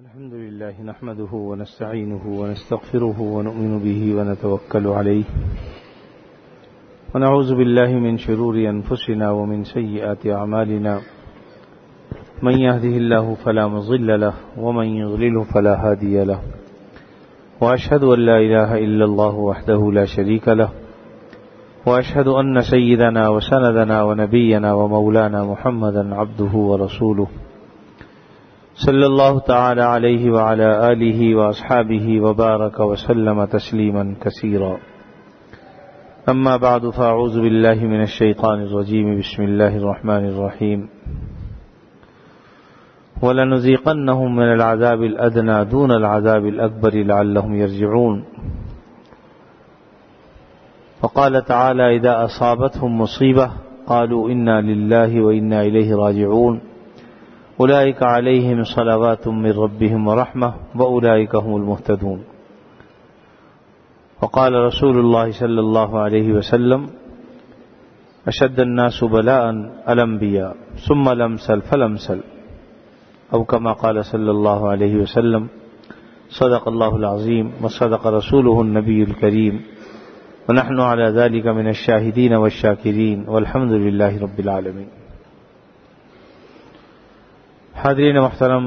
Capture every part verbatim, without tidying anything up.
الحمد لله نحمده ونستعينه ونستغفره ونؤمن به ونتوكل عليه ونعوذ بالله من شرور أنفسنا ومن سيئات أعمالنا من يهده الله فلا مضل له ومن يضلله فلا هادي له وأشهد أن لا إله إلا الله وحده لا شريك له وأشهد أن سيدنا وسندنا ونبينا ومولانا محمدا عبده ورسوله صلی اللہ تعالی علیہ وعلى آلہ واصحابہ وبارک وسلم تسلیما کثیرا اما بعد فاعوذ باللہ من الشیطان الرجیم بسم اللہ الرحمن الرحیم وَلَنُذِيقَنَّهُم مِّنَ الْعَذَابِ الْأَدْنَىٰ دُونَ الْعَذَابِ الْأَكْبَرِ لَعَلَّهُمْ يَرْجِعُونَ وقال تعالى إذا أصابتهم مصيبة قالوا إنا لله وإنا إليه راجعون أولئك عليهم صلوات من ربهم ورحمة وأولئك هم المهتدون وقال رسول الله صلى الله عليه وسلم أشد الناس بلاء الأنبياء ثم الأمثل فالأمثل أو كما قال صلى الله عليه وسلم صدق الله العظيم وصدق رسوله النبي الكريم ونحن على ذلك من الشاهدين والشاكرين والحمد لله رب العالمين. حاضرین محترم،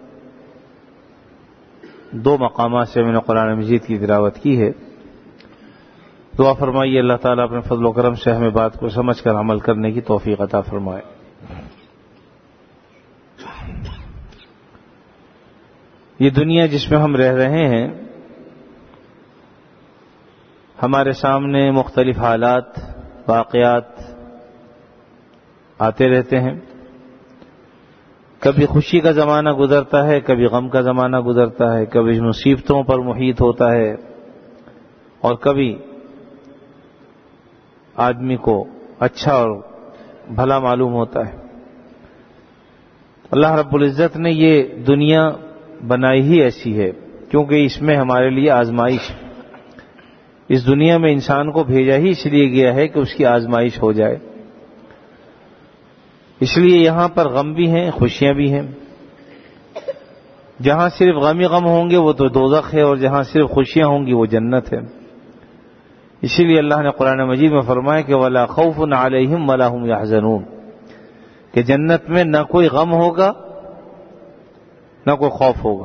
دو مقامات سے میں نے قرآن مجید کی تلاوت کی ہے. دعا فرمائیے اللہ تعالیٰ اپنے فضل و کرم سے ہمیں بات کو سمجھ کر عمل کرنے کی توفیق عطا فرمائے. یہ دنیا جس میں ہم رہ رہے ہیں، ہمارے سامنے مختلف حالات، واقعات آتے رہتے ہیں. کبھی خوشی کا زمانہ گزرتا ہے، کبھی غم کا زمانہ گزرتا ہے، کبھی مصیبتوں پر محیط ہوتا ہے، اور کبھی آدمی کو اچھا اور بھلا معلوم ہوتا ہے. اللہ رب العزت نے یہ دنیا بنائی ہی ایسی ہے کیونکہ اس میں ہمارے لیے آزمائش ہے. اس دنیا میں انسان کو بھیجا ہی اس لیے گیا ہے کہ اس کی آزمائش ہو جائے. اس لیے یہاں پر غم بھی ہیں، خوشیاں بھی ہیں. جہاں صرف غم ہی غم ہوں گے وہ تو دوزخ ہے، اور جہاں صرف خوشیاں ہوں گی وہ جنت ہے. اسی لیے اللہ نے قرآن مجید میں فرمایا کہ وَلَا خَوْفٌ عَلَيْهِمْ وَلَا هُمْ يَحْزَنُونَ، کہ جنت میں نہ کوئی غم ہوگا نہ کوئی خوف ہوگا.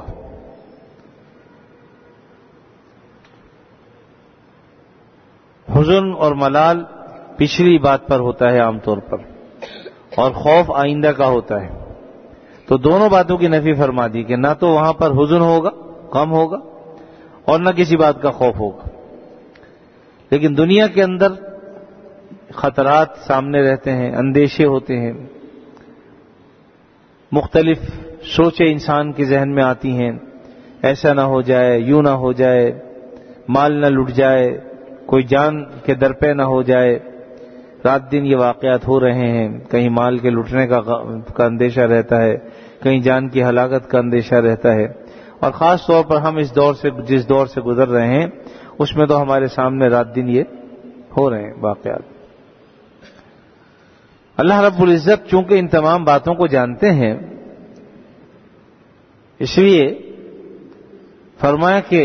حزن اور ملال پچھلی بات پر ہوتا ہے عام طور پر، اور خوف آئندہ کا ہوتا ہے. تو دونوں باتوں کی نفی فرما دی کہ نہ تو وہاں پر حزن ہوگا، غم ہوگا، اور نہ کسی بات کا خوف ہوگا. لیکن دنیا کے اندر خطرات سامنے رہتے ہیں، اندیشے ہوتے ہیں، مختلف سوچیں انسان کے ذہن میں آتی ہیں. ایسا نہ ہو جائے، یوں نہ ہو جائے، مال نہ لٹ جائے، کوئی جان کے درپے نہ ہو جائے. رات دن یہ واقعات ہو رہے ہیں. کہیں مال کے لٹنے کا کا اندیشہ رہتا ہے، کہیں جان کی ہلاکت کا اندیشہ رہتا ہے. اور خاص طور پر ہم اس دور سے جس دور سے گزر رہے ہیں اس میں تو ہمارے سامنے رات دن یہ ہو رہے ہیں واقعات. اللہ رب العزت چونکہ ان تمام باتوں کو جانتے ہیں، اس لیے فرمایا کہ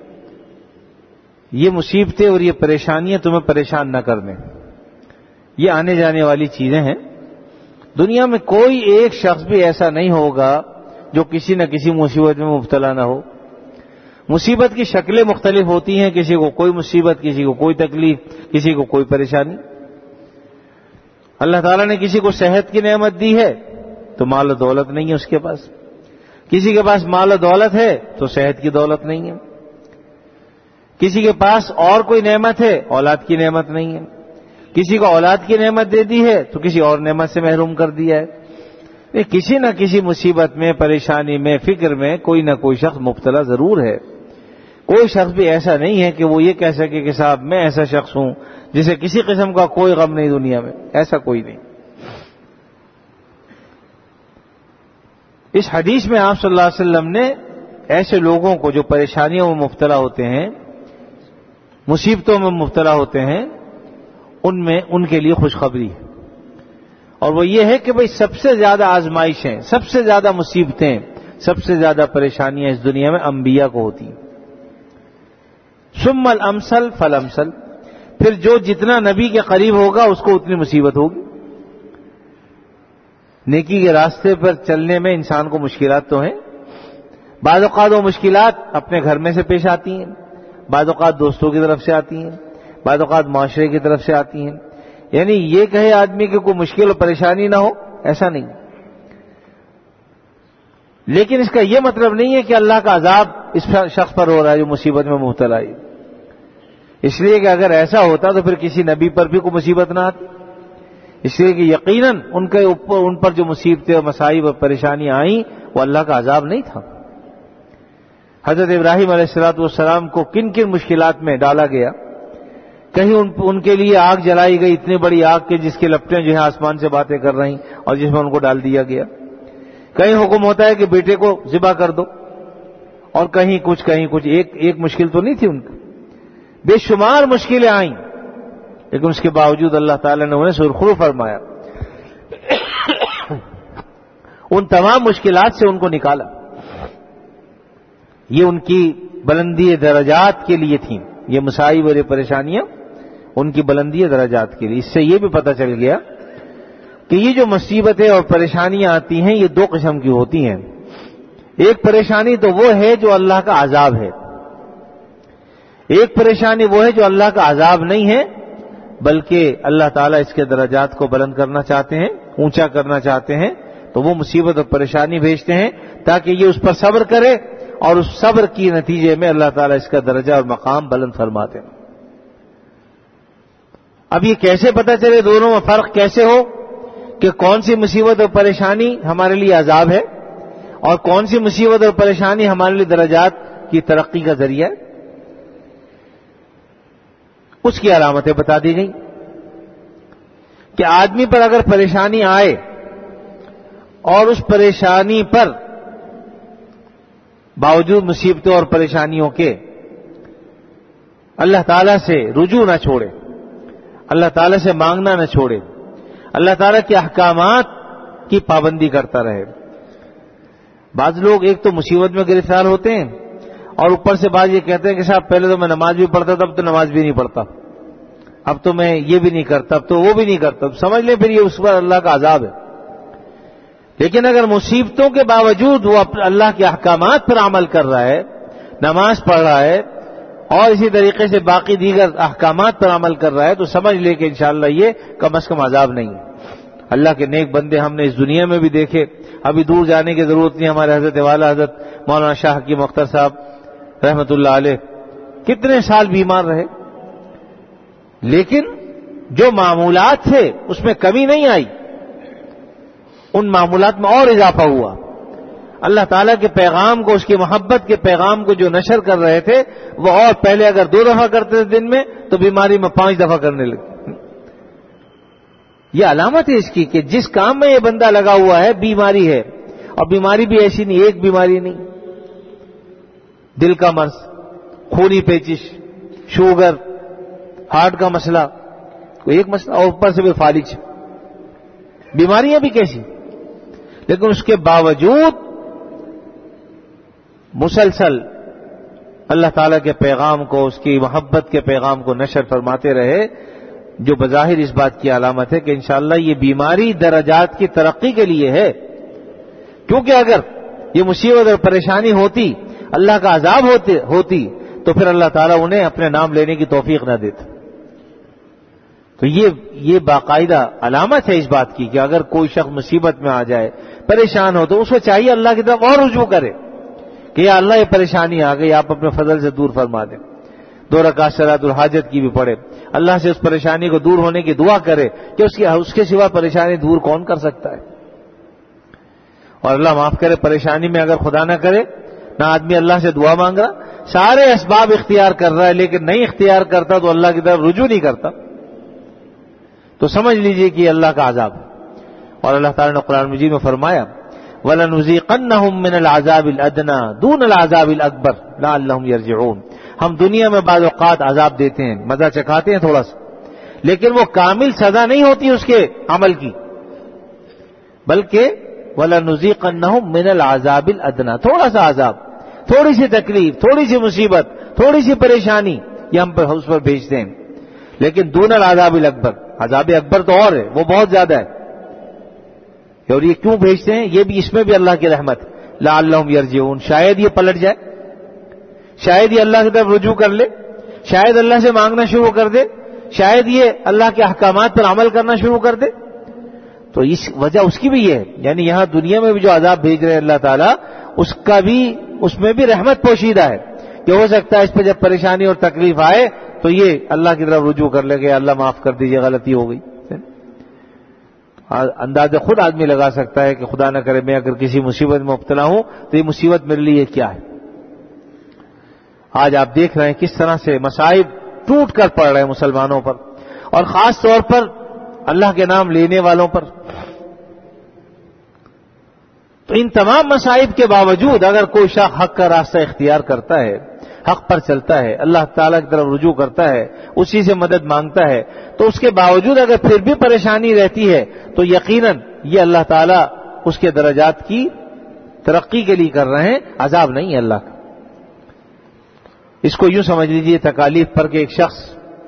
یہ مصیبتیں اور یہ پریشانیاں تمہیں پریشان نہ کرنے. یہ آنے جانے والی چیزیں ہیں. دنیا میں کوئی ایک شخص بھی ایسا نہیں ہوگا جو کسی نہ کسی مصیبت میں مبتلا نہ ہو. مصیبت کی شکلیں مختلف ہوتی ہیں، کسی کو کوئی مصیبت، کسی کو کوئی تکلیف، کسی کو کوئی پریشانی. اللہ تعالیٰ نے کسی کو صحت کی نعمت دی ہے تو مال و دولت نہیں ہے اس کے پاس. کسی کے پاس مال و دولت ہے تو صحت کی دولت نہیں ہے. کسی کے پاس اور کوئی نعمت ہے، اولاد کی نعمت نہیں ہے. کسی کو اولاد کی نعمت دے دی ہے تو کسی اور نعمت سے محروم کر دیا ہے. کسی نہ کسی مصیبت میں، پریشانی میں، فکر میں کوئی نہ کوئی شخص مبتلا ضرور ہے. کوئی شخص بھی ایسا نہیں ہے کہ وہ یہ کہہ سکے کہ صاحب میں ایسا شخص ہوں جسے کسی قسم کا کوئی غم نہیں دنیا میں. ایسا کوئی نہیں. اس حدیث میں آپ صلی اللہ علیہ وسلم نے ایسے لوگوں کو جو پریشانیوں میں مبتلا ہوتے ہیں، مصیبتوں میں مبتلا ہوتے ہیں، ان میں ان کے لیے خوشخبری ہے. اور وہ یہ ہے کہ بھئی سب سے زیادہ آزمائشیں، سب سے زیادہ مصیبتیں، سب سے زیادہ پریشانیاں اس دنیا میں انبیاء کو ہوتی ہیں. ثم الامثل فالامثل، پھر جو جتنا نبی کے قریب ہوگا اس کو اتنی مصیبت ہوگی. نیکی کے راستے پر چلنے میں انسان کو مشکلات تو ہیں. بعض اوقات وہ مشکلات اپنے گھر میں سے پیش آتی ہیں، بعض اوقات دوستوں کی طرف سے آتی ہیں، بعض اوقات معاشرے کی طرف سے آتی ہیں. یعنی یہ کہے آدمی کہ کوئی مشکل اور پریشانی نہ ہو، ایسا نہیں. لیکن اس کا یہ مطلب نہیں ہے کہ اللہ کا عذاب اس شخص پر ہو رہا ہے جو مصیبت میں مبتلا ہے. اس لیے کہ اگر ایسا ہوتا تو پھر کسی نبی پر بھی کوئی مصیبت نہ آتی. اس لیے کہ یقیناً ان کے اوپر ان پر جو مصیبتیں اور مصائب اور پریشانیاں آئیں وہ اللہ کا عذاب نہیں تھا. حضرت ابراہیم علیہ الصلوۃ والسلام کو کن کن مشکلات میں ڈالا گیا. کہیں ان, ان کے لیے آگ جلائی گئی، اتنی بڑی آگ کے جس کی لپٹیں جو ہے آسمان سے باتیں کر رہی اور جس میں ان کو ڈال دیا گیا. کہیں حکم ہوتا ہے کہ بیٹے کو ذبح کر دو، اور کہیں کچھ کہیں کچھ. ایک ایک مشکل تو نہیں تھی ان کی، بے شمار مشکلیں آئیں، لیکن اس کے باوجود اللہ تعالیٰ نے انہیں سرخرو فرمایا، ان تمام مشکلات سے ان کو نکالا. یہ ان کی بلندی درجات کے لیے تھیں، یہ مصائب اور یہ پریشانیاں ان کی بلندی درجات کے لیے. اس سے یہ بھی پتہ چل گیا کہ یہ جو مصیبتیں اور پریشانیاں آتی ہیں یہ دو قسم کی ہوتی ہیں. ایک پریشانی تو وہ ہے جو اللہ کا عذاب ہے، ایک پریشانی وہ ہے جو اللہ کا عذاب نہیں ہے بلکہ اللہ تعالیٰ اس کے درجات کو بلند کرنا چاہتے ہیں، اونچا کرنا چاہتے ہیں، تو وہ مصیبت اور پریشانی بھیجتے ہیں تاکہ یہ اس پر صبر کرے، اور اس صبر کی نتیجے میں اللہ تعالیٰ اس کا درجہ اور مقام بلند فرماتے ہیں. اب یہ کیسے پتہ چلے دونوں میں فرق کیسے ہو کہ کون سی مصیبت اور پریشانی ہمارے لیے عذاب ہے اور کون سی مصیبت اور پریشانی ہمارے لیے درجات کی ترقی کا ذریعہ ہے؟ اس کی علامتیں بتا دی گئی کہ آدمی پر اگر پریشانی آئے اور اس پریشانی پر باوجود مصیبتوں اور پریشانیوں کے اللہ تعالیٰ سے رجوع نہ چھوڑے، اللہ تعالیٰ سے مانگنا نہ چھوڑے، اللہ تعالیٰ کے احکامات کی پابندی کرتا رہے. بعض لوگ ایک تو مصیبت میں گرفتار ہوتے ہیں اور اوپر سے بعض یہ کہتے ہیں کہ صاحب پہلے تو میں نماز بھی پڑھتا تھا، اب تو نماز بھی نہیں پڑھتا، اب تو میں یہ بھی نہیں کرتا، اب تو وہ بھی نہیں کرتا. سمجھ لیں پھر یہ اس پر اللہ کا عذاب ہے. لیکن اگر مصیبتوں کے باوجود وہ اللہ کے احکامات پر عمل کر رہا ہے، نماز پڑھ رہا ہے اور اسی طریقے سے باقی دیگر احکامات پر عمل کر رہا ہے، تو سمجھ لے کہ انشاءاللہ یہ کم از کم عذاب نہیں ہے. اللہ کے نیک بندے ہم نے اس دنیا میں بھی دیکھے، ابھی دور جانے کی ضرورت نہیں. ہمارے حضرت والا حضرت مولانا شاہ حکیم اختر صاحب رحمۃ اللہ علیہ کتنے سال بیمار رہے، لیکن جو معمولات تھے اس میں کمی نہیں آئی، ان معمولات میں اور اضافہ ہوا. اللہ تعالیٰ کے پیغام کو، اس کی محبت کے پیغام کو جو نشر کر رہے تھے وہ اور پہلے اگر دو دفعہ کرتے تھے دن میں تو بیماری میں پانچ دفعہ کرنے لگے. یہ علامت ہے اس کی کہ جس کام میں یہ بندہ لگا ہوا ہے بیماری ہے، اور بیماری بھی ایسی نہیں، ایک بیماری نہیں، دل کا مرض، خونی پیچش، شوگر، ہارٹ کا مسئلہ، کوئی ایک مسئلہ، اور اوپر سے بھی فالج، بیماریاں بھی کیسی. لیکن اس کے باوجود مسلسل اللہ تعالیٰ کے پیغام کو، اس کی محبت کے پیغام کو نشر فرماتے رہے، جو بظاہر اس بات کی علامت ہے کہ انشاءاللہ یہ بیماری درجات کی ترقی کے لیے ہے. کیونکہ اگر یہ مصیبت اور پریشانی ہوتی، اللہ کا عذاب ہوتی ہوتی تو پھر اللہ تعالیٰ انہیں اپنے نام لینے کی توفیق نہ دیتا. تو یہ یہ باقاعدہ علامت ہے اس بات کی کہ اگر کوئی شخص مصیبت میں آ جائے، پریشان ہو، تو اس کو چاہیے اللہ کی طرف اور رجوع کرے کہ یا اللہ یہ پریشانی آ گئی، آپ اپنے فضل سے دور فرما دیں. دو رکعت صلاۃ الحاجت کی بھی پڑھے، اللہ سے اس پریشانی کو دور ہونے کی دعا کرے کہ اس کی اس کے سوا پریشانی دور کون کر سکتا ہے. اور اللہ معاف کرے، پریشانی میں اگر خدا نہ کرے نہ آدمی اللہ سے دعا مانگ رہا، سارے اسباب اختیار کر رہا ہے لیکن نہیں اختیار کرتا تو اللہ کی طرف رجوع نہیں کرتا، تو سمجھ لیجئے کہ یہ اللہ کا عذاب ہے. اور اللہ تعالیٰ نے قرآن مجید میں فرمایا وَلَنُذِيقَنَّهُم مِّنَ الْعَذَابِ الْأَدْنَىٰ دُونَ الْعَذَابِ الْأَكْبَرِ لَعَلَّهُمْ يَرْجِعُونَ. ہم دنیا میں بعض اوقات عذاب دیتے ہیں، مزہ چکھاتے ہیں تھوڑا سا، لیکن وہ کامل سزا نہیں ہوتی اس کے عمل کی، بلکہ وَلَنُذِيقَنَّهُم مِّنَ الْعَذَابِ الْأَدْنَىٰ، تھوڑا سا عذاب، تھوڑی سی تکلیف، تھوڑی سی مصیبت، تھوڑی سی پریشانی یہ ہم پر اس پر بھیجتے ہیں، لیکن دون العذاب الاکبر، عذاب اکبر تو اور ہے، وہ بہت زیادہ ہے۔ اور یہ کیوں بھیجتے ہیں؟ یہ بھی، اس میں بھی اللہ کی رحمت، لعلہم یرجعون، شاید یہ پلٹ جائے، شاید یہ اللہ کی طرف رجوع کر لے، شاید اللہ سے مانگنا شروع کر دے، شاید یہ اللہ کے احکامات پر عمل کرنا شروع کر دے۔ تو اس وجہ اس کی بھی یہ ہے، یعنی یہاں دنیا میں بھی جو عذاب بھیج رہے ہیں اللہ تعالیٰ، اس کا بھی، اس میں بھی رحمت پوشیدہ ہے کہ ہو سکتا ہے اس پہ جب پریشانی اور تکلیف آئے تو یہ اللہ کی طرف رجوع کر لے گا، اللہ معاف کر دیجیے، غلطی ہو گئی۔ اندازہ خود آدمی لگا سکتا ہے کہ خدا نہ کرے میں اگر کسی مصیبت میں مبتلا ہوں تو یہ مصیبت میرے لیے کیا ہے۔ آج آپ دیکھ رہے ہیں کس طرح سے مصائب ٹوٹ کر پڑ رہے ہیں مسلمانوں پر، اور خاص طور پر اللہ کے نام لینے والوں پر۔ تو ان تمام مصائب کے باوجود اگر کوئی شخص حق کا راستہ اختیار کرتا ہے، حق پر چلتا ہے، اللہ تعالیٰ کی طرف رجوع کرتا ہے، اسی سے مدد مانگتا ہے، تو اس کے باوجود اگر پھر بھی پریشانی رہتی ہے تو یقیناً یہ اللہ تعالیٰ اس کے درجات کی ترقی کے لیے کر رہے ہیں، عذاب نہیں ہے اللہ کا۔ اس کو یوں سمجھ لیجیے تکالیف پر کہ ایک شخص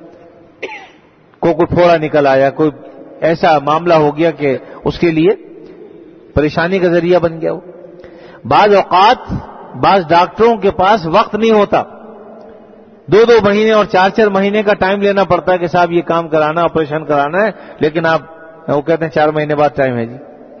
کو کوئی پھوڑا نکل آیا، کوئی ایسا معاملہ ہو گیا کہ اس کے لیے پریشانی کا ذریعہ بن گیا ہو۔ بعض اوقات بعض ڈاکٹروں کے پاس وقت نہیں ہوتا، دو دو مہینے اور چار چار مہینے کا ٹائم لینا پڑتا ہے کہ صاحب یہ کام کرانا، آپریشن کرانا ہے، لیکن آپ وہ کہتے ہیں چار مہینے بعد ٹائم ہے جی۔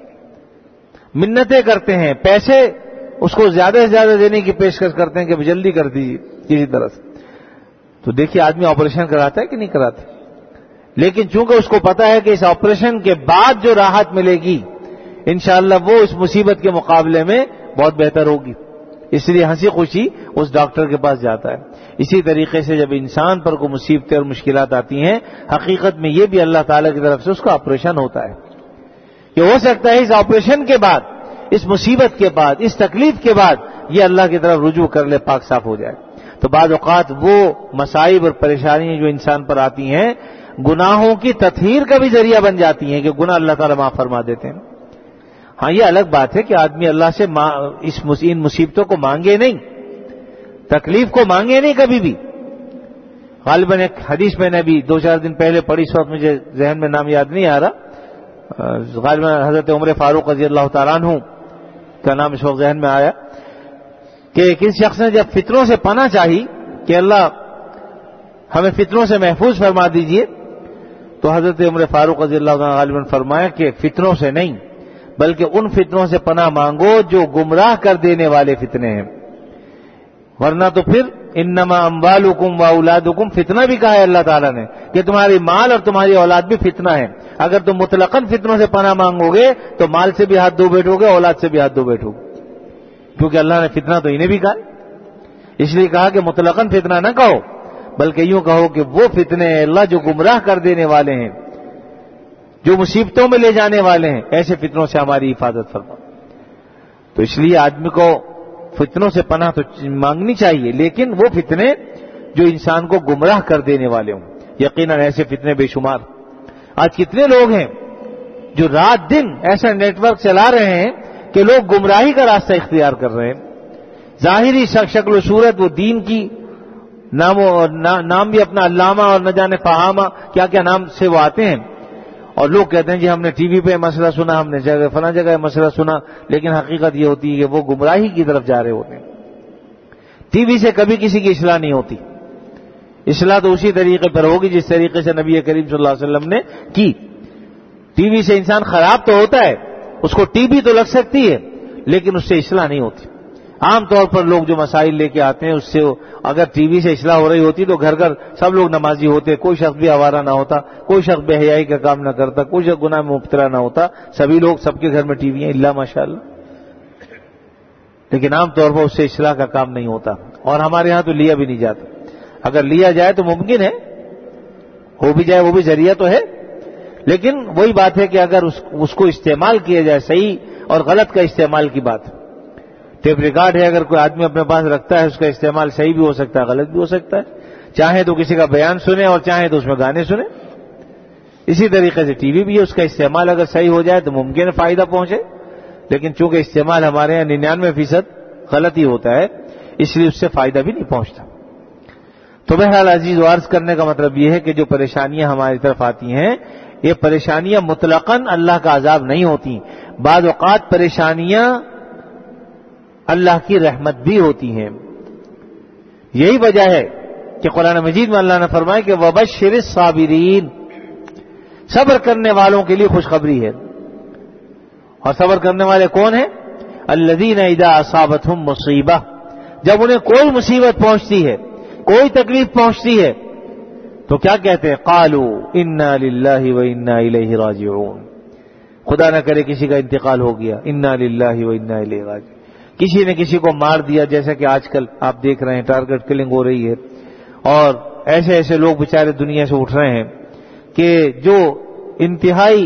منتیں کرتے ہیں، پیسے اس کو زیادہ سے زیادہ دینے کی پیشکش کرتے ہیں کہ جلدی کر دیجیے کسی طرح سے۔ تو دیکھیے آدمی آپریشن کراتا ہے کہ نہیں کراتا، لیکن چونکہ اس کو پتا ہے کہ اس آپریشن کے بعد جو راحت ملے گی انشاءاللہ وہ اس مصیبت کے مقابلے میں بہت بہتر ہوگی، اس لیے ہنسی خوشی اس ڈاکٹر کے پاس جاتا ہے۔ اسی طریقے سے جب انسان پر کوئی مصیبتیں اور مشکلات آتی ہیں، حقیقت میں یہ بھی اللہ تعالیٰ کی طرف سے اس کا آپریشن ہوتا ہے کہ ہو سکتا ہے اس آپریشن کے بعد، اس مصیبت کے بعد، اس تکلیف کے بعد یہ اللہ کی طرف رجوع کر لے، پاک صاف ہو جائے۔ تو بعض اوقات وہ مصائب اور پریشانیاں جو انسان پر آتی ہیں گناہوں کی تطہیر کا بھی ذریعہ بن جاتی ہیں کہ گناہ اللہ تعالیٰ معاف فرما دیتے ہیں۔ ہاں یہ الگ بات ہے کہ آدمی اللہ سے اس ان مصیبتوں کو مانگے نہیں، تکلیف کو مانگے نہیں کبھی بھی۔ غالباً ایک حدیث میں نے بھی دو چار دن پہلے پڑھی، اس وقت مجھے ذہن میں نام یاد نہیں آ رہا، غالباً حضرت عمر فاروق رضی اللہ تعالیٰ عنہ کا نام اس وقت ذہن میں آیا کہ کسی شخص نے جب فتنوں سے پناہ چاہی کہ اللہ ہمیں فتنوں سے محفوظ فرما دیجئے، تو حضرت عمر فاروق رضی اللہ عنہ غالباً فرمایا کہ فتنوں سے نہیں بلکہ ان فتنوں سے پناہ مانگو جو گمراہ کر دینے والے فتنے ہیں، ورنہ تو پھر انما اموالکم واولادکم، فتنہ بھی کہا ہے اللہ تعالیٰ نے کہ تمہاری مال اور تمہاری اولاد بھی فتنہ ہے۔ اگر تم مطلقاً فتنوں سے پناہ مانگو گے تو مال سے بھی ہاتھ دھو بیٹھو گے، اولاد سے بھی ہاتھ دھو بیٹھو گے، کیونکہ اللہ نے فتنہ تو انہیں بھی کہا، اس لیے کہا کہ مطلقاً فتنہ نہ کہو بلکہ یوں کہو کہ وہ فتنے اللہ جو گمراہ کر دینے والے ہیں، جو مصیبتوں میں لے جانے والے ہیں، ایسے فتنوں سے ہماری حفاظت فرما۔ تو اس لیے آدمی کو فتنوں سے پناہ تو مانگنی چاہیے، لیکن وہ فتنے جو انسان کو گمراہ کر دینے والے ہوں۔ یقیناً ایسے فتنے بے شمار، آج کتنے لوگ ہیں جو رات دن ایسا نیٹ ورک چلا رہے ہیں کہ لوگ گمراہی کا راستہ اختیار کر رہے ہیں، ظاہری شکل و صورت وہ دین کی نام و نام بھی اپنا علامہ اور نہ جانے فہامہ کیا کیا نام سے وہ آتے ہیں، اور لوگ کہتے ہیں جی ہم نے ٹی وی پہ مسئلہ سنا، ہم نے جگہ فلاں جگہ مسئلہ سنا، لیکن حقیقت یہ ہوتی ہے کہ وہ گمراہی کی طرف جا رہے ہوتے ہیں۔ ٹی وی سے کبھی کسی کی اصلاح نہیں ہوتی، اصلاح تو اسی طریقے پر ہوگی جس طریقے سے نبی کریم صلی اللہ علیہ وسلم نے کی۔ ٹی وی سے انسان خراب تو ہوتا ہے، اس کو ٹی بی تو لگ سکتی ہے لیکن اس سے اصلاح نہیں ہوتی۔ عام طور پر لوگ جو مسائل لے کے آتے ہیں اس سے اگر ٹی وی سے اصلاح ہو رہی ہوتی تو گھر گھر سب لوگ نمازی ہوتے، کوئی شخص بھی آوارہ نہ ہوتا، کوئی شخص بے حیائی کا کام نہ کرتا، کوئی شخص گناہ میں مبتلا نہ ہوتا، سبھی لوگ سب کے گھر میں ٹی وی ہیں الا ماشاء اللہ۔ لیکن عام طور پر اس سے اصلاح کا کام نہیں ہوتا، اور ہمارے یہاں تو لیا بھی نہیں جاتا۔ اگر لیا جائے تو ممکن ہے ہو بھی جائے، وہ بھی ذریعہ تو ہے، لیکن وہی بات ہے کہ اگر اس, اس کو استعمال کیا جائے، صحیح اور غلط کا استعمال کی بات۔ ٹیپ ریکارڈ ہے، اگر کوئی آدمی اپنے پاس رکھتا ہے اس کا استعمال صحیح بھی ہو سکتا ہے، غلط بھی ہو سکتا ہے، چاہے تو کسی کا بیان سنے اور چاہے تو اس میں گانے سنے۔ اسی طریقے سے ٹی وی بھی ہے، اس کا استعمال اگر صحیح ہو جائے تو ممکن ہے فائدہ پہنچے، لیکن چونکہ استعمال ہمارے یہاں ننانوے فیصد غلط ہی ہوتا ہے، اس لیے اس سے فائدہ بھی نہیں پہنچتا۔ تو بہرحال عزیز و عرض کرنے کا مطلب یہ ہے کہ جو پریشانیاں ہماری طرف آتی ہیں یہ پریشانیاں مطلقاً اللہ کا عذاب نہیں ہوتی، بعض اوقات پریشانیاں اللہ کی رحمت بھی ہوتی ہیں۔ یہی وجہ ہے کہ قرآن مجید میں اللہ نے فرمایا کہ وَبَشِّرِ الصَّابِرِينَ، صبر کرنے والوں کے لیے خوشخبری ہے۔ اور صبر کرنے والے کون ہیں؟ الذین اذا اصابتہم مصیبہ، جب انہیں کوئی مصیبت پہنچتی ہے، کوئی تکلیف پہنچتی ہے تو کیا کہتے ہیں؟ قالوا انا للہ وانا الیہ راجعون، خدا نہ کرے کسی کا انتقال ہو گیا، انا للہ وانا الیہ راجعون، کسی نے کسی کو مار دیا، جیسا کہ آج کل آپ دیکھ رہے ہیں ٹارگٹ کلنگ ہو رہی ہے، اور ایسے ایسے لوگ بیچارے دنیا سے اٹھ رہے ہیں کہ جو انتہائی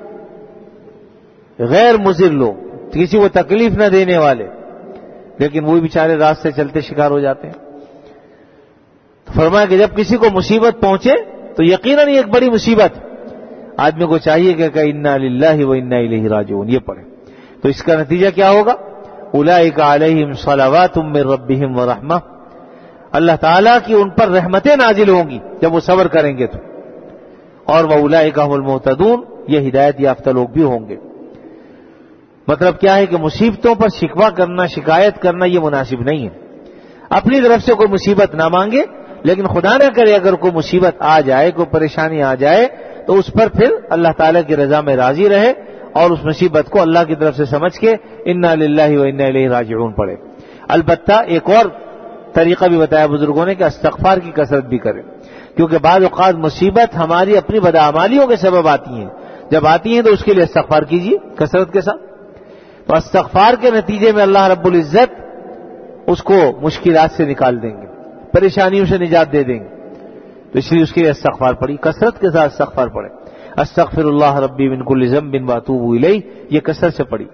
غیر مضر لوگ، کسی کو تکلیف نہ دینے والے، لیکن وہی بیچارے راستے چلتے شکار ہو جاتے ہیں۔ تو فرمایا کہ جب کسی کو مصیبت پہنچے تو یقیناً یہ ایک بڑی مصیبت، آدمی کو چاہیے کہ انا للہ وانا الیہ راجعون یہ پڑھے۔ تو اس کا نتیجہ کیا ہوگا؟ اولئک علیہم صلوات من ربہم ورحمہ، اللہ تعالیٰ کی ان پر رحمتیں نازل ہوں گی جب وہ صبر کریں گے تو، اور واولئک هم المہتدون، یہ ہدایت یافتہ لوگ بھی ہوں گے۔ مطلب کیا ہے کہ مصیبتوں پر شکوہ کرنا، شکایت کرنا یہ مناسب نہیں ہے۔ اپنی طرف سے کوئی مصیبت نہ مانگے، لیکن خدا نہ کرے اگر کوئی مصیبت آ جائے، کوئی پریشانی آ جائے تو اس پر پھر اللہ تعالیٰ کی رضا میں راضی رہے اور اس مصیبت کو اللہ کی طرف سے سمجھ کے انا للہ وانا الیہ راجعون پڑھے۔ البتہ ایک اور طریقہ بھی بتایا بزرگوں نے کہ استغفار کی کثرت بھی کرے، کیونکہ بعض اوقات مصیبت ہماری اپنی بدعمالیوں کے سبب آتی ہیں، جب آتی ہیں تو اس کے لیے استغفار کیجیے کثرت کے ساتھ، تو استغفار کے نتیجے میں اللہ رب العزت اس کو مشکلات سے نکال دیں گے، پریشانیوں سے نجات دے دیں گے، تو اس لیے اس کے لیے استغفار پڑھی، کثرت کے ساتھ استغفار پڑھے۔ استغفر اللہ ربی من کل ذنب واتوب الیہ، یہ کثرت سے پڑھی۔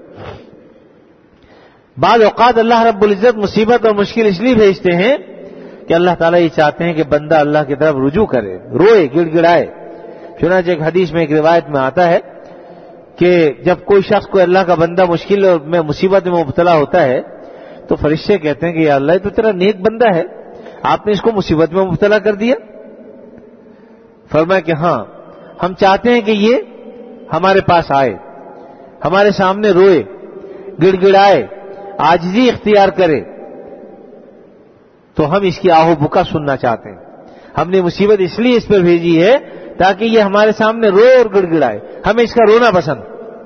بعض اوقات اللہ رب العزت مصیبت اور مشکل اس لیے بھیجتے ہیں کہ اللہ تعالیٰ یہ چاہتے ہیں کہ بندہ اللہ کی طرف رجوع کرے، روئے، گڑ گڑائے۔ چنانچہ ایک حدیث میں ایک روایت میں آتا ہے کہ جب کوئی شخص کوئی اللہ کا بندہ مشکل میں مصیبت میں مبتلا ہوتا ہے تو فرشتے کہتے ہیں کہ یا اللہ یہ تو تیرا نیک بندہ ہے، آپ نے اس کو مصیبت میں مبتلا کر دیا۔ فرمایا کہ ہاں، ہم چاہتے ہیں کہ یہ ہمارے پاس آئے، ہمارے سامنے روئے، گڑ گڑائے، عاجزی اختیار کرے، تو ہم اس کی آہو بکا سننا چاہتے ہیں۔ ہم نے مصیبت اس لیے اس پہ بھیجی ہے تاکہ یہ ہمارے سامنے روئے اور گڑ گڑائے، ہمیں اس کا رونا پسند۔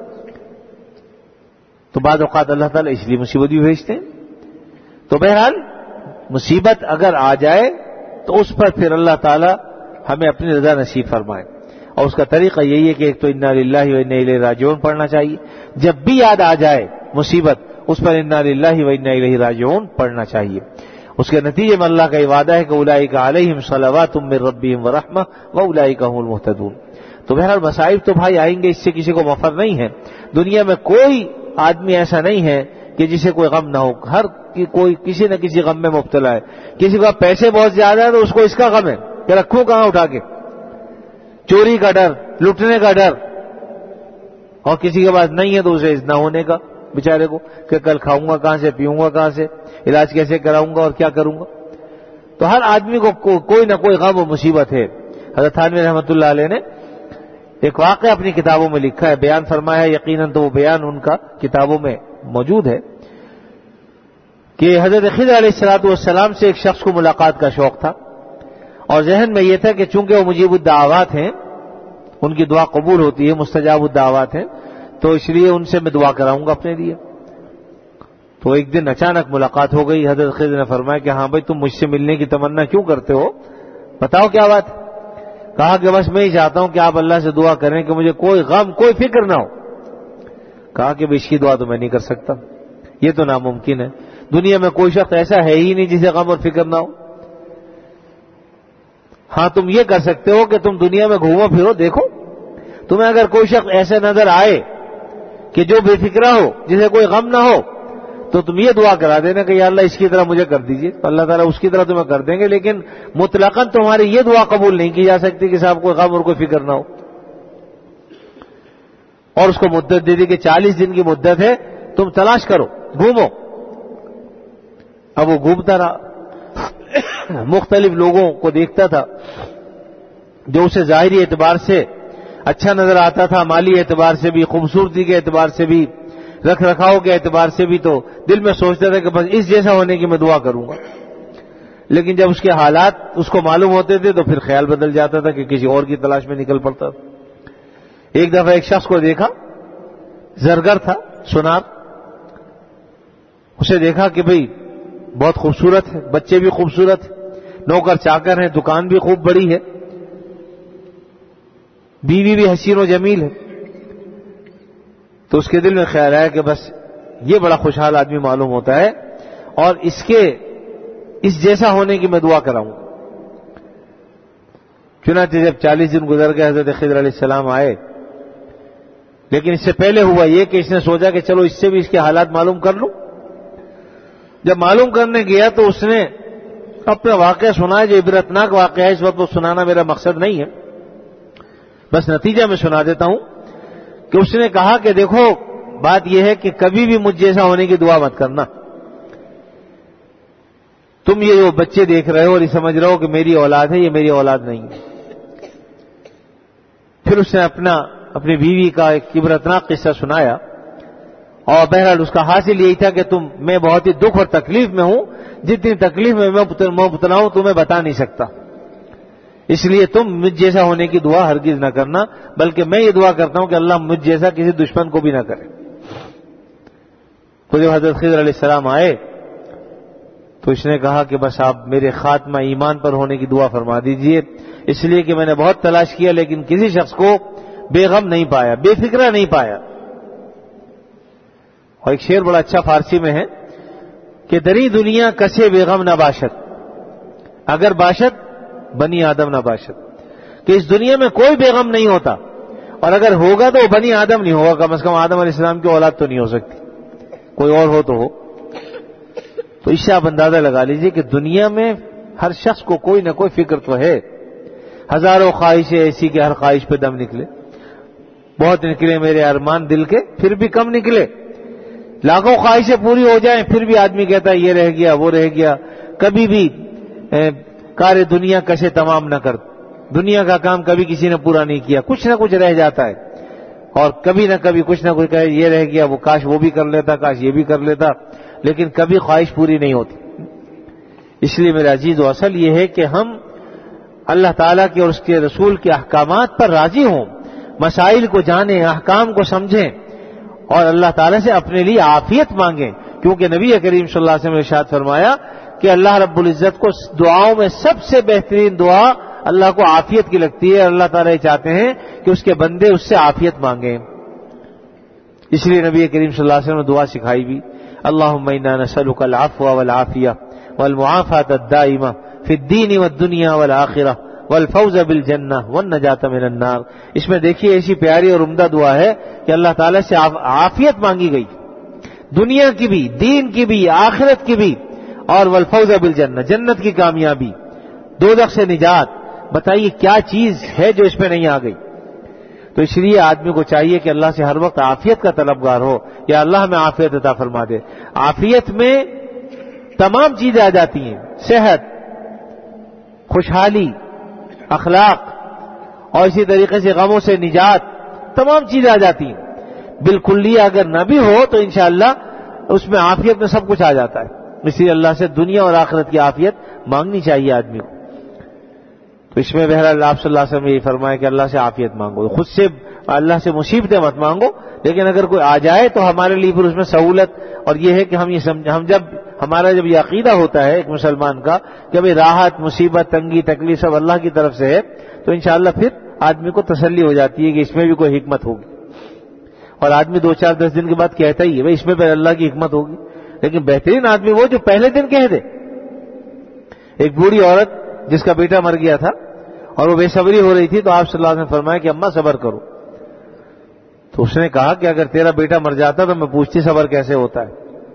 تو بعض اوقات اللہ تعالیٰ اس لیے مصیبت بھی بھیجتے ہیں۔ تو بہرحال مصیبت اگر آ جائے تو اس پر پھر اللہ تعالیٰ ہمیں اپنی رضا نصیب فرمائے، اور اس کا طریقہ یہی ہے کہ ایک تو انا للہ وانا الیہ راجعون پڑھنا چاہیے، جب بھی یاد آ جائے مصیبت اس پر انا للہ وانا الیہ راجعون پڑھنا چاہیے۔ اس کے نتیجے میں اللہ کا وعدہ ہے کہ اولئک علیہم صلوات من ربہم ورحمہ واولئک هم المہتدون۔ تو بہرحال مصائب تو بھائی آئیں گے، اس سے کسی کو مفر نہیں ہے۔ دنیا میں کوئی آدمی ایسا نہیں ہے کہ جسے کوئی غم نہ ہو، ہر کی کوئی کسی نہ کسی غم میں مبتلا ہے۔ کسی کو پیسے بہت زیادہ ہے تو اس کو اس کا غم ہے کہ رکھوں کہاں اٹھا کے، چوری کا ڈر، لٹنے کا ڈر، اور کسی کے پاس نہیں ہے تو اسے نہ ہونے کا بیچارے کو کہ کل کھاؤں گا کہاں سے، پیوں گا کہاں سے، علاج کیسے کراؤں گا اور کیا کروں گا۔ تو ہر آدمی کو کو کوئی نہ کوئی غم و مصیبت ہے۔ حضرت تھانوی رحمۃ اللہ علیہ نے ایک واقعہ اپنی کتابوں میں لکھا ہے، بیان فرمایا ہے، یقیناً تو وہ بیان ان کا کتابوں میں موجود ہے کہ حضرت خضر علیہ الصلوۃ والسلام سے ایک شخص کو ملاقات کا شوق تھا، اور ذہن میں یہ تھا کہ چونکہ وہ مجیب الدعوات ہیں، ان کی دعا قبول ہوتی ہے، مستجاب الدعوات ہیں، تو اس لیے ان سے میں دعا کراؤں گا اپنے لیے۔ تو ایک دن اچانک ملاقات ہو گئی۔ حضرت خضر نے فرمایا کہ ہاں بھائی تم مجھ سے ملنے کی تمنا کیوں کرتے ہو، بتاؤ کیا بات۔ کہا کہ بس میں ہی چاہتا ہوں کہ آپ اللہ سے دعا کریں کہ مجھے کوئی غم کوئی فکر نہ ہو۔ کہا کہ اس کی دعا تو میں نہیں کر سکتا، یہ تو ناممکن ہے، دنیا میں کوئی شخص ایسا ہے ہی نہیں جسے غم اور فکر نہ ہو۔ ہاں تم یہ کر سکتے ہو کہ تم دنیا میں گھومو پھرو، دیکھو تمہیں اگر کوئی شخص ایسے نظر آئے کہ جو بے فکرہ ہو، جسے کوئی غم نہ ہو، تو تم یہ دعا کرا دینا کہ یا اللہ اس کی طرح مجھے کر دیجئے، تو اللہ تعالیٰ اس کی طرح تمہیں کر دیں گے، لیکن مطلقاً تمہاری یہ دعا قبول نہیں کی جا سکتی کہ صاحب کوئی غم اور کوئی فکر نہ ہو۔ اور اس کو مدت دے دی کہ چالیس دن کی مدت ہے، تو تم تلاش کرو، گھومو۔ اب وہ گھومتا رہا، مختلف لوگوں کو دیکھتا تھا جو اسے ظاہری اعتبار سے اچھا نظر آتا تھا، مالی اعتبار سے بھی، خوبصورتی کے اعتبار سے بھی، رکھ رکھاؤ کے اعتبار سے بھی، تو دل میں سوچتا تھا کہ بس اس جیسا ہونے کی میں دعا کروں گا۔ لیکن جب اس کے حالات اس کو معلوم ہوتے تھے تو پھر خیال بدل جاتا تھا کہ کسی اور کی تلاش میں نکل پڑتا تھا۔ ایک دفعہ ایک شخص کو دیکھا، زرگر تھا، سونار، اسے دیکھا کہ بھئی بہت خوبصورت ہے، بچے بھی خوبصورت ہیں، نوکر چاکر ہیں، دکان بھی خوب بڑی ہے، بیوی بھی حسین و جمیل ہے۔ تو اس کے دل میں خیال آیا کہ بس یہ بڑا خوشحال آدمی معلوم ہوتا ہے اور اس کے اس جیسا ہونے کی میں دعا کراؤں۔ چنانچہ جب چالیس دن گزر گئے، حضرت خضر علیہ السلام آئے، لیکن اس سے پہلے ہوا یہ کہ اس نے سوچا کہ چلو اس سے بھی اس کے حالات معلوم کر لوں۔ جب معلوم کرنے گیا تو اس نے اپنا واقعہ سنا، جو عبرتناک واقعہ ہے، اس وقت وہ سنانا میرا مقصد نہیں ہے، بس نتیجہ میں سنا دیتا ہوں کہ اس نے کہا کہ دیکھو بات یہ ہے کہ کبھی بھی مجھ جیسا ہونے کی دعا مت کرنا۔ تم یہ جو بچے دیکھ رہے ہو اور یہ سمجھ رہے ہو کہ میری اولاد ہے، یہ میری اولاد نہیں ہے۔ پھر اس نے اپنا اپنی بیوی کا ایک عبرتناک قصہ سنایا، اور بہرحال اس کا حاصل یہی تھا کہ تم میں بہت ہی دکھ اور تکلیف میں ہوں، جتنی تکلیف میں میں مبتلا ہوں تمہیں بتا نہیں سکتا، اس لیے تم مجھ جیسا ہونے کی دعا ہرگز نہ کرنا، بلکہ میں یہ دعا کرتا ہوں کہ اللہ مجھ جیسا کسی دشمن کو بھی نہ کرے۔ تو جب حضرت خضر علیہ السلام آئے تو اس نے کہا کہ بس آپ میرے خاتمہ ایمان پر ہونے کی دعا فرما دیجئے، اس لیے کہ میں نے بہت تلاش کیا لیکن کسی شخص کو بے غم نہیں پایا، بے فکرہ نہیں پایا۔ اور ایک شعر بڑا اچھا فارسی میں ہے کہ دری دنیا کسے بے غم نہ باشد، اگر باشد بنی آدم نہ باشد، کہ اس دنیا میں کوئی بے غم نہیں ہوتا، اور اگر ہوگا تو وہ بنی آدم نہیں ہوگا، کم از کم آدم علیہ السلام کی اولاد تو نہیں ہو سکتی، کوئی اور ہو تو ہو۔ تو اس سے آپ اندازہ لگا لیجئے کہ دنیا میں ہر شخص کو کوئی نہ کوئی فکر تو ہے۔ ہزاروں خواہشیں ایسی کہ ہر خواہش پہ دم نکلے، بہت نکلے میرے ارمان دل کے پھر بھی کم نکلے، لاکھوں خواہشیں پوری ہو جائیں پھر بھی آدمی کہتا ہے یہ رہ گیا وہ رہ گیا، کبھی بھی کار دنیا کسے تمام نہ کر، دنیا کا کام کبھی کسی نے پورا نہیں کیا، کچھ نہ کچھ رہ جاتا ہے، اور کبھی نہ کبھی کچھ نہ کچھ کہے یہ رہ گیا، وہ کاش وہ بھی کر لیتا، کاش یہ بھی کر لیتا، لیکن کبھی خواہش پوری نہیں ہوتی۔ اس لیے میرے عزیز و اصل یہ ہے کہ ہم اللہ تعالیٰ کے اور اس کے رسول کے احکامات پر راضی ہوں، مسائل کو جانیں، احکام کو سمجھیں، اور اللہ تعالیٰ سے اپنے لیے عافیت مانگیں، کیونکہ نبی کریم صلی اللہ علیہ وسلم نے ارشاد فرمایا کہ اللہ رب العزت کو دعاؤں میں سب سے بہترین دعا اللہ کو عافیت کی لگتی ہے، اللہ تعالیٰ یہ چاہتے ہیں کہ اس کے بندے اس سے عافیت مانگیں۔ اس لیے نبی کریم صلی اللہ علیہ وسلم نے دعا سکھائی بھی، اللہم انا نسألک العفو والعافیہ والمعافاة الدائمہ فی الدین والدنیا والآخرہ والفوز بالجنہ والنجاة من النار۔ اس میں دیکھیے ایسی پیاری اور عمدہ دعا ہے کہ اللہ تعالیٰ سے عافیت مانگی گئی، دنیا کی بھی، دین کی بھی، آخرت کی بھی، اور والفوز بالجنہ، جنت کی کامیابی، دوزخ سے نجات۔ بتائیے کیا چیز ہے جو اس میں نہیں آ گئی؟ تو اس لیے آدمی کو چاہیے کہ اللہ سے ہر وقت عافیت کا طلبگار ہو، یا اللہ ہمیں عافیت عطا فرما دے۔ عافیت میں تمام چیزیں آ جاتی ہیں، صحت، خوشحالی، اخلاق، اور اسی طریقے سے غموں سے نجات، تمام چیزیں آ جاتی ہیں۔ بالکلیہ اگر نہ بھی ہو تو انشاءاللہ اس میں عافیت میں سب کچھ آ جاتا ہے۔ اس لیے اللہ سے دنیا اور آخرت کی عافیت مانگنی چاہیے آدمی کو۔ تو اس میں بہرحال آپ صلی اللہ علیہ وسلم نے یہ فرمایا کہ اللہ سے عافیت مانگو، خود سے اللہ سے مصیبتیں مت مانگو، لیکن اگر کوئی آ جائے تو ہمارے لیے پھر اس میں سہولت، اور یہ ہے کہ ہم یہ سمجھ ہم جب ہمارا جب یہ عقیدہ ہوتا ہے ایک مسلمان کا کہ بھئی راحت، مصیبت، تنگی، تکلیف سب اللہ کی طرف سے ہے، تو انشاءاللہ پھر آدمی کو تسلی ہو جاتی ہے کہ اس میں بھی کوئی حکمت ہوگی۔ اور آدمی دو چار دس دن کے بعد کہتا ہی ہے بھئی اس میں پھر اللہ کی حکمت ہوگی، لیکن بہترین آدمی وہ جو پہلے دن کہہ دے۔ ایک بوڑھی عورت جس کا بیٹا مر گیا تھا اور وہ بے صبری ہو رہی تھی، تو آپ صلی اللہ علیہ وسلم نے فرمایا کہ اماں صبر کرو۔ تو اس نے کہا کہ اگر تیرا بیٹا مر جاتا تو میں پوچھتی صبر کیسے ہوتا ہے۔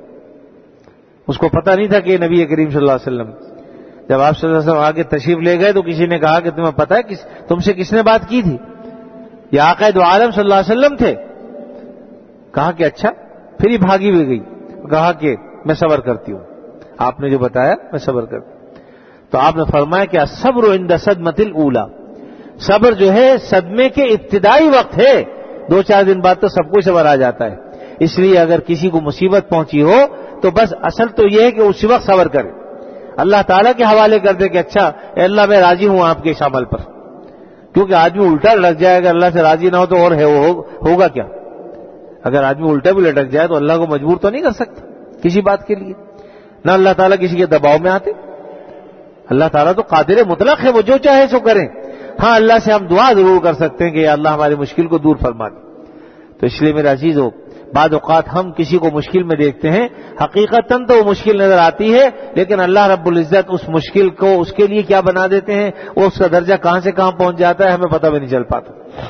اس کو پتہ نہیں تھا کہ نبی کریم صلی اللہ علیہ وسلم۔ جب آپ صلی اللہ علیہ وسلم آگے تشریف لے گئے تو کسی نے کہا کہ تمہیں پتہ ہے کس تم سے کس نے بات کی تھی؟ یہ آقا دو عالم صلی اللہ علیہ وسلم تھے۔ کہا کہ اچھا، پھر یہ بھاگی بھی گئی, کہا کہ میں صبر کرتی ہوں, آپ نے جو بتایا میں صبر کرتی ہوں. تو آپ نے فرمایا کہ الصبر عند صدمۃ الاولی, صبر جو ہے صدمے کے ابتدائی وقت ہے, دو چار دن بعد تو سب کو صبر آ جاتا ہے. اس لیے اگر کسی کو مصیبت پہنچی ہو تو بس اصل تو یہ ہے کہ اسی وقت صبر کرے, اللہ تعالیٰ کے حوالے کر دے کہ اچھا اے اللہ میں راضی ہوں آپ کے اس عمل پر, کیونکہ آدمی الٹا لٹک جائے, اگر اللہ سے راضی نہ ہو تو اور ہے وہ ہوگا کیا؟ اگر آدمی الٹا بھی لٹک جائے تو اللہ کو مجبور تو نہیں کر سکتا کسی بات کے لیے, نہ اللہ تعالیٰ کسی کے دباؤ میں آتے. اللہ تعالیٰ تو قادر مطلق ہے, وہ جو چاہے سو کریں. ہاں اللہ سے ہم دعا ضرور کر سکتے ہیں کہ یا اللہ ہماری مشکل کو دور فرما دے. تو اس لیے میرا عزیز ہو, بعض اوقات ہم کسی کو مشکل میں دیکھتے ہیں, حقیقتاً تو وہ مشکل نظر آتی ہے, لیکن اللہ رب العزت اس مشکل کو اس کے لیے کیا بنا دیتے ہیں, وہ اس کا درجہ کہاں سے کہاں پہنچ جاتا ہے ہمیں پتہ بھی نہیں چل پاتا.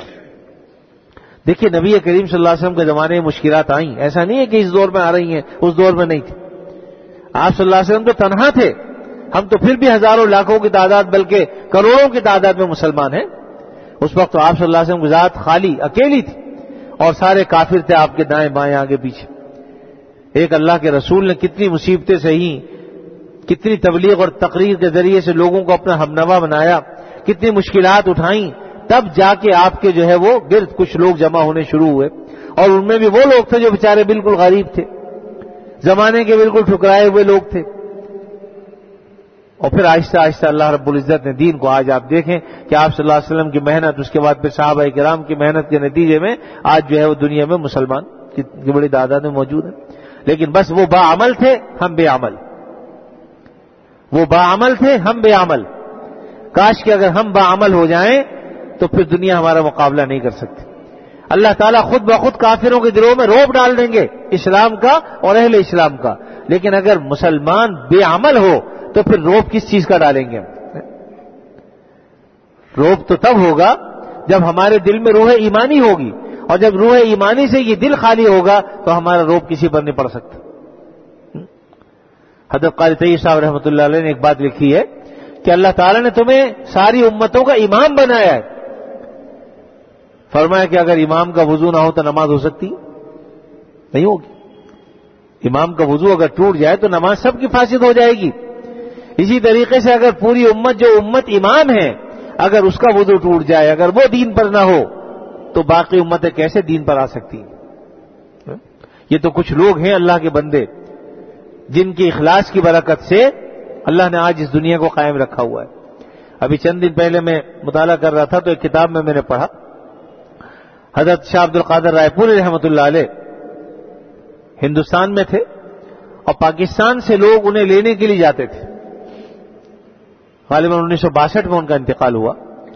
دیکھیے نبی کریم صلی اللہ علیہ وسلم کے زمانے میں مشکلات آئیں, ایسا نہیں ہے کہ اس دور میں آ رہی ہیں, اس دور میں نہیں تھی. آپ صلی اللہ علیہ وسلم تو تنہا تھے, ہم تو پھر بھی ہزاروں لاکھوں کی تعداد بلکہ کروڑوں کی تعداد میں مسلمان ہیں. اس وقت تو آپ صلی اللہ علیہ وسلم کی ذات خالی اکیلی تھی اور سارے کافر تھے آپ کے دائیں بائیں آگے پیچھے. ایک اللہ کے رسول نے کتنی مصیبتیں سہیں, کتنی تبلیغ اور تقریر کے ذریعے سے لوگوں کو اپنا ہمنوا بنایا, کتنی مشکلات اٹھائیں, تب جا کے آپ کے جو ہے وہ گرد کچھ لوگ جمع ہونے شروع ہوئے, اور ان میں بھی وہ لوگ تھے جو بیچارے بالکل غریب تھے, زمانے کے بالکل ٹھکرائے ہوئے لوگ تھے. اور پھر آہستہ آہستہ اللہ رب العزت نے دین کو, آج آپ دیکھیں کہ آپ صلی اللہ علیہ وسلم کی محنت, اس کے بعد پھر صحابہ کرام کی محنت کے نتیجے میں آج جو ہے وہ دنیا میں مسلمان کی بڑی تعداد میں موجود ہیں. لیکن بس وہ باعمل تھے, ہم بے عمل, وہ باعمل تھے, ہم بے عمل. کاش کہ اگر ہم باعمل ہو جائیں تو پھر دنیا ہمارا مقابلہ نہیں کر سکتی. اللہ تعالیٰ خود بخود کافروں کے دلوں میں رعب ڈال دیں گے, اسلام کا اور اہل اسلام کا. لیکن اگر مسلمان بے عمل ہو تو پھر روب کس چیز کا ڈالیں گے؟ روب تو تب ہوگا جب ہمارے دل میں روح ایمانی ہوگی, اور جب روح ایمانی سے یہ دل خالی ہوگا تو ہمارا روب کسی پر نہیں پڑ سکتا. حضرت قاری طیب صاحب رحمۃ اللہ علیہ نے ایک بات لکھی ہے کہ اللہ تعالیٰ نے تمہیں ساری امتوں کا امام بنایا ہے. فرمایا کہ اگر امام کا وضو نہ ہو تو نماز ہو سکتی نہیں ہوگی. امام کا وضو اگر ٹوٹ جائے تو نماز سب کی فاسد ہو جائے گی. اسی طریقے سے اگر پوری امت, جو امت امام ہے, اگر اس کا وضو ٹوٹ جائے, اگر وہ دین پر نہ ہو تو باقی امتیں کیسے دین پر آ سکتی ہیں؟ یہ تو کچھ لوگ ہیں اللہ کے بندے جن کی اخلاص کی برکت سے اللہ نے آج اس دنیا کو قائم رکھا ہوا ہے. ابھی چند دن پہلے میں مطالعہ کر رہا تھا تو ایک کتاب میں میں نے پڑھا, حضرت شاہ عبد القادر رائے پوری رحمۃ اللہ علیہ ہندوستان میں تھے اور پاکستان سے لوگ انہیں لینے کے لیے جاتے تھے. غالباً انیس سو باسٹھ میں ان کا انتقال ہوا.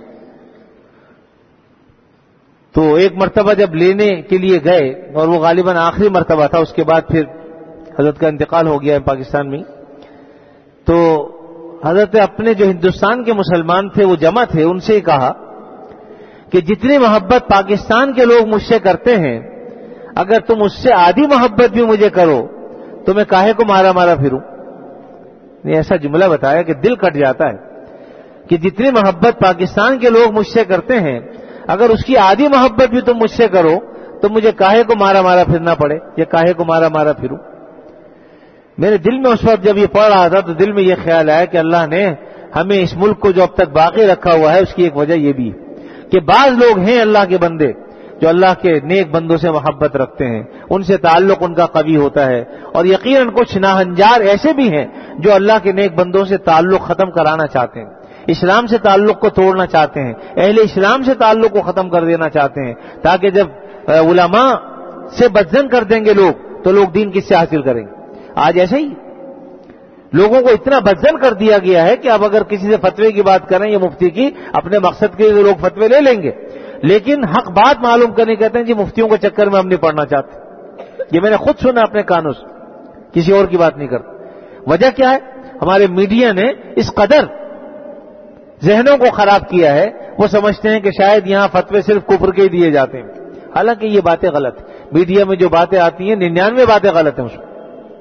تو ایک مرتبہ جب لینے کے لیے گئے, اور وہ غالباً آخری مرتبہ تھا, اس کے بعد پھر حضرت کا انتقال ہو گیا ہے پاکستان میں, تو حضرت اپنے جو ہندوستان کے مسلمان تھے وہ جمع تھے, ان سے کہا کہ جتنی محبت پاکستان کے لوگ مجھ سے کرتے ہیں, اگر تم اس سے آدھی محبت بھی مجھے کرو تو میں کاہے کو مارا مارا پھروں. نے ایسا جملہ بتایا کہ دل کٹ جاتا ہے کہ جتنی محبت پاکستان کے لوگ مجھ سے کرتے ہیں, اگر اس کی آدھی محبت بھی تم مجھ سے کرو تو مجھے کاہے کو مارا مارا پھرنا پڑے, یا کاہے کو مارا مارا پھروں. میرے دل میں اس وقت جب یہ پڑھ رہا تھا تو دل میں یہ خیال آیا کہ اللہ نے ہمیں اس ملک کو جو اب تک باقی رکھا ہوا ہے, اس کی ایک وجہ یہ بھی ہے کہ بعض لوگ ہیں اللہ کے بندے جو اللہ کے نیک بندوں سے محبت رکھتے ہیں, ان سے تعلق ان کا قوی ہوتا ہے, اور یقیناً کچھ ناہنجار ایسے بھی ہیں جو اللہ کے نیک بندوں سے تعلق ختم کرانا چاہتے ہیں, اسلام سے تعلق کو توڑنا چاہتے ہیں, اہل اسلام سے تعلق کو ختم کر دینا چاہتے ہیں, تاکہ جب علماء سے بدزن کر دیں گے لوگ تو لوگ دین کس سے حاصل کریں گے. آج ایسے ہی لوگوں کو اتنا بدزن کر دیا گیا ہے کہ اب اگر کسی سے فتوے کی بات کریں یا مفتی کی, اپنے مقصد کے لیے لوگ فتوے لے لیں گے, لیکن حق بات معلوم کرنے کہتے ہیں جی مفتیوں کے چکر میں ہم نہیں پڑھنا چاہتے. یہ میں نے خود سنا اپنے کانوں سے, کسی اور کی بات نہیں کرتا. وجہ کیا ہے؟ ہمارے میڈیا نے اس قدر ذہنوں کو خراب کیا ہے, وہ سمجھتے ہیں کہ شاید یہاں فتوے صرف کفر کے ہی دیے جاتے ہیں, حالانکہ یہ باتیں غلط ہیں. میڈیا میں جو باتیں آتی ہیں ننانوے باتیں غلط ہیں اس میں.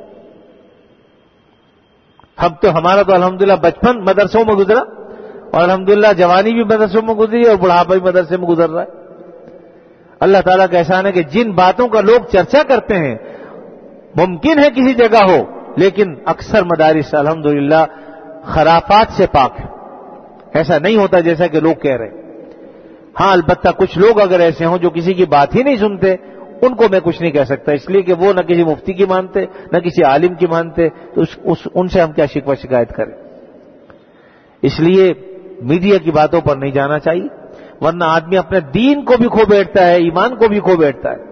ہم تو ہمارا تو الحمدللہ بچپن مدرسوں میں گزرا, اور الحمدللہ جوانی بھی مدرسوں میں گزری اور بڑھاپا بھی مدرسے میں گزر رہا ہے. اللہ تعالیٰ کا احسان ہے کہ جن باتوں کا لوگ چرچا کرتے ہیں ممکن ہے کسی جگہ ہو، لیکن اکثر مدارس الحمدللہ خرافات سے پاک ہے، ایسا نہیں ہوتا جیسا کہ لوگ کہہ رہے ہیں۔ ہاں البتہ کچھ لوگ اگر ایسے ہوں جو کسی کی بات ہی نہیں سنتے، ان کو میں کچھ نہیں کہہ سکتا، اس لیے کہ وہ نہ کسی مفتی کی مانتے نہ کسی عالم کی مانتے، تو اس, اس ان سے ہم کیا شکوہ شکایت کریں۔ اس لیے میڈیا کی باتوں پر نہیں جانا چاہیے، ورنہ آدمی اپنے دین کو بھی کھو بیٹھتا ہے، ایمان کو بھی کھو بیٹھتا ہے۔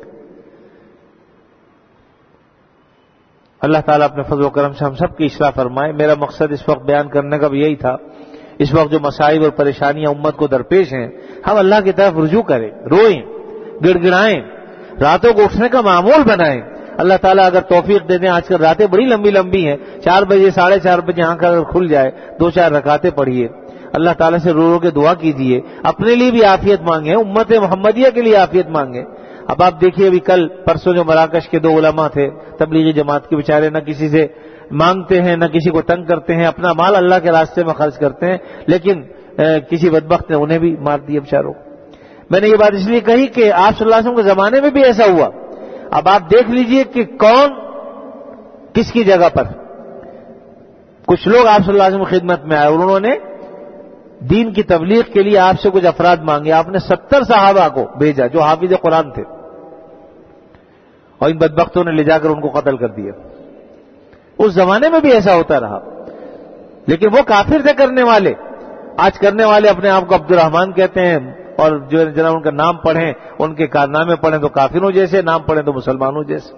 اللہ تعالیٰ اپنے فضل و کرم سے ہم سب کی اصلاح فرمائے۔ میرا مقصد اس وقت بیان کرنے کا بھی یہی تھا، اس وقت جو مصائب اور پریشانیاں امت کو درپیش ہیں، ہم اللہ کی طرف رجوع کریں، روئیں، گڑ گڑائیں، راتوں کو اٹھنے کا معمول بنائیں۔ اللہ تعالیٰ اگر توفیق دے دیں، آج کل راتیں بڑی لمبی لمبی ہیں، چار بجے ساڑھے چار بجے آنکھ اگر کھل جائے، دو چار رکعتیں پڑھیے، اللہ تعالیٰ سے رو رو کے دعا کیجیے، اپنے لیے بھی عافیت مانگیں، امت محمدیہ کے لیے عافیت مانگیں۔ اب آپ دیکھیے ابھی کل پرسوں جو مراکش کے دو علماء تھے تبلیغی جماعت کے، بیچارے نہ کسی سے مانگتے ہیں نہ کسی کو تنگ کرتے ہیں، اپنا مال اللہ کے راستے میں خرچ کرتے ہیں، لیکن کسی بدبخت نے انہیں بھی مار دیا بیچاروں۔ میں نے یہ بات اس لیے کہی کہ آپ صلی اللہ علیہ وسلم کے زمانے میں بھی ایسا ہوا۔ اب آپ دیکھ لیجئے کہ کون کس کی جگہ پر، کچھ لوگ آپ صلی اللہ علیہ وسلم کی خدمت میں آئے اور انہوں نے دین کی تبلیغ کے لیے آپ سے کچھ افراد مانگے، آپ نے ستر صحابہ کو بھیجا جو حافظ قرآن تھے، اور ان بدبختوں نے لے جا کر ان کو قتل کر دیا۔ اس زمانے میں بھی ایسا ہوتا رہا، لیکن وہ کافر تھے کرنے والے۔ آج کرنے والے اپنے آپ کو عبد الرحمن کہتے ہیں، اور جو جناب ان کا نام پڑھیں، ان کے کارنامے پڑھیں تو کافروں جیسے، نام پڑھیں تو مسلمانوں جیسے۔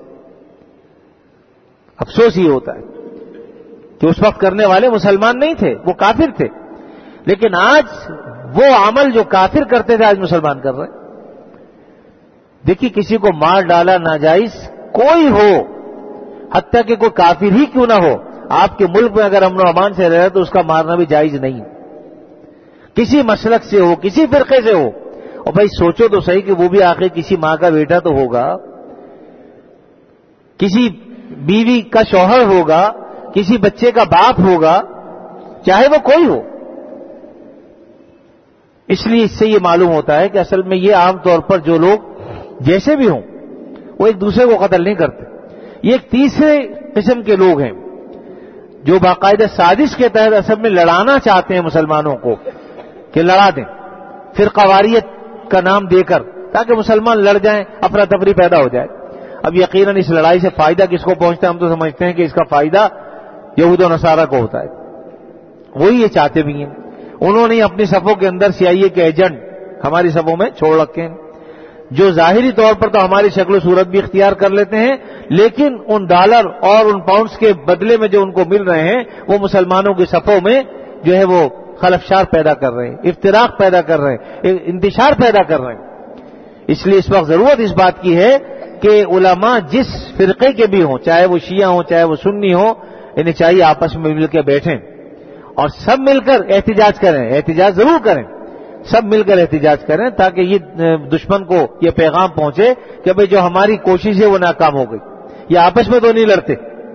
افسوس یہ ہوتا ہے کہ اس وقت کرنے والے مسلمان نہیں تھے، وہ کافر تھے، لیکن آج وہ عمل جو کافر کرتے تھے آج مسلمان کر رہے ہیں۔ دیکھیے کسی کو مار ڈالا ناجائز کوئی ہو، حتیٰ کہ کوئی کافر ہی کیوں نہ ہو، آپ کے ملک میں اگر امن و امان سے رہے تو اس کا مارنا بھی جائز نہیں، کسی مسلک سے ہو، کسی فرقے سے ہو۔ اور بھائی سوچو تو صحیح کہ وہ بھی آخر کسی ماں کا بیٹا تو ہوگا، کسی بیوی کا شوہر ہوگا، کسی بچے کا باپ ہوگا، چاہے وہ کوئی ہو۔ اس لیے اس سے یہ معلوم ہوتا ہے کہ اصل میں یہ عام طور پر جو لوگ جیسے بھی ہوں وہ ایک دوسرے کو قتل نہیں کرتے۔ یہ ایک تیسرے قسم کے لوگ ہیں جو باقاعدہ سازش کے تحت اصل میں لڑانا چاہتے ہیں مسلمانوں کو، کہ لڑا دیں فرقواریت کا نام دے کر، تاکہ مسلمان لڑ جائیں، افراتفری پیدا ہو جائے۔ اب یقیناً اس لڑائی سے فائدہ کس کو پہنچتا ہے؟ ہم تو سمجھتے ہیں کہ اس کا فائدہ یہود و نصارہ کو ہوتا ہے، وہی یہ چاہتے بھی ہیں۔ انہوں نے اپنی صفوں کے اندر سی آئی اے کے ایجنٹ ہماری صفوں میں چھوڑ رکھے ہیں، جو ظاہری طور پر تو ہماری شکل و صورت بھی اختیار کر لیتے ہیں، لیکن ان ڈالر اور ان پاؤنڈز کے بدلے میں جو ان کو مل رہے ہیں وہ مسلمانوں کی صفوں میں جو ہے وہ خلفشار پیدا کر رہے ہیں، افتراق پیدا کر رہے ہیں، انتشار پیدا کر رہے ہیں۔ اس لیے اس وقت ضرورت اس بات کی ہے کہ علماء جس فرقے کے بھی ہوں، چاہے وہ شیعہ ہوں چاہے وہ سنی ہوں، انہیں چاہیے آپس میں مل کے بیٹھیں اور سب مل کر احتجاج کریں، احتجاج ضرور کریں، سب مل کر احتجاج کریں، تاکہ یہ دشمن کو یہ پیغام پہنچے کہ بھئی جو ہماری کوشش ہے وہ ناکام ہو گئی، یہ آپس میں تو نہیں لڑتے۔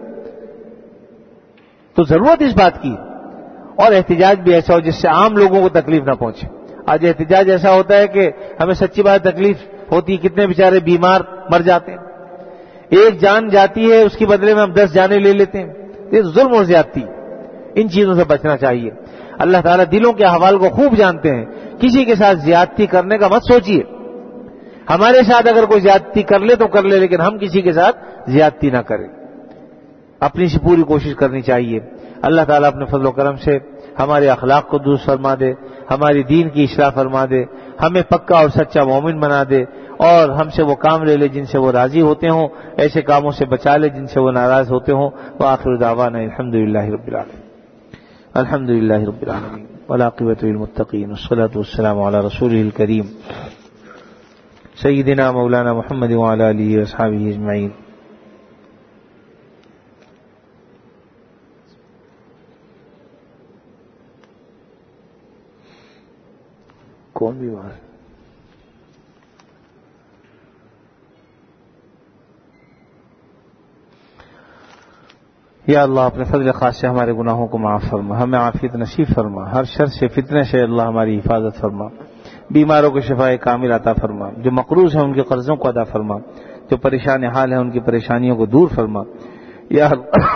تو ضرورت اس بات کی، اور احتجاج بھی ایسا ہو جس سے عام لوگوں کو تکلیف نہ پہنچے۔ آج احتجاج ایسا ہوتا ہے کہ ہمیں سچی بات تکلیف ہوتی، کتنے بیچارے بیمار مر جاتے ہیں، ایک جان جاتی ہے اس کے بدلے میں ہم دس جانیں لے لیتے ہیں، یہ ظلم اور زیادتی، ان چیزوں سے بچنا چاہیے۔ اللہ تعالیٰ دلوں کے احوال کو خوب جانتے ہیں، کسی کے ساتھ زیادتی کرنے کا مت سوچیے، ہمارے ساتھ اگر کوئی زیادتی کر لے تو کر لے، لیکن ہم کسی کے ساتھ زیادتی نہ کریں، اپنی سے پوری کوشش کرنی چاہیے۔ اللہ تعالیٰ اپنے فضل و کرم سے ہمارے اخلاق کو درست فرما دے، ہماری دین کی اصلاح فرما دے، ہمیں پکا اور سچا مومن بنا دے، اور ہم سے وہ کام لے لے جن سے وہ راضی ہوتے ہوں، ایسے کاموں سے بچا لے جن سے وہ ناراض ہوتے ہوں۔ وآخر دعوانا الحمدللہ رب العالمین، الحمدللہ رب العالمین، والعاقبۃ للمتقین، والصلاۃ والسلام علی رسولہ الکریم سیدنا مولانا محمد وعلی آلہ واصحابہ اجمعین۔ کون بیمار؟ یا اللہ اپنے فضل خاص سے ہمارے گناہوں کو معاف فرما، ہمیں عافیت نصیب فرما، ہر شر سے فتنے سے اللہ ہماری حفاظت فرما، بیماروں کو شفاء کامل عطا فرما، جو مقروض ہیں ان کے قرضوں کو ادا فرما، جو پریشان حال ہیں ان کی پریشانیوں کو دور فرما. یا